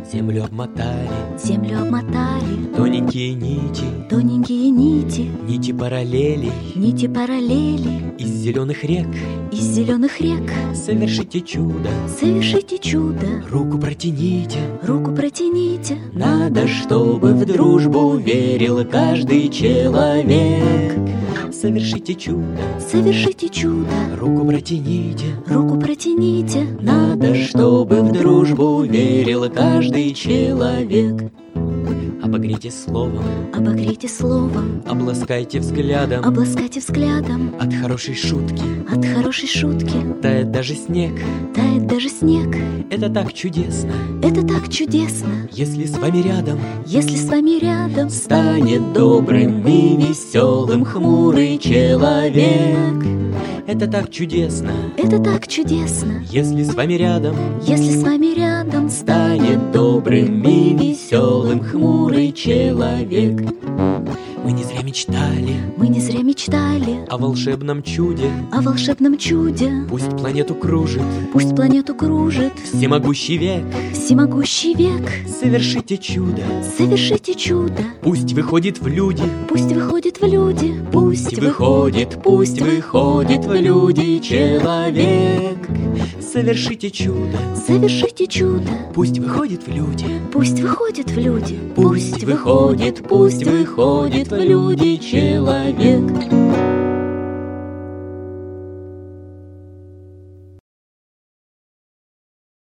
Землю обмотали тоненькие нити, нити параллелей параллели, из зеленых рек. Совершите чудо, руку протяните. Надо, чтобы в дружбу верил каждый человек. Совершите чудо, руку протяните. Надо, чтобы в дружбу верил каждый человек. Обогрейте словом, обласкайте взглядом. От хорошей шутки тает даже снег. Это так чудесно, если с вами рядом станет добрым и веселым хмурый человек. Это так чудесно, если с вами рядом станет добрым и веселым хмурый человек. Мы не зря мечтали о волшебном чуде. Пусть планету кружит всемогущий век. Совершите чудо, пусть выходит в люди. Пусть выходит в люди человек. Совершите чудо, пусть выходит в люди. Пусть выходит в люди человек.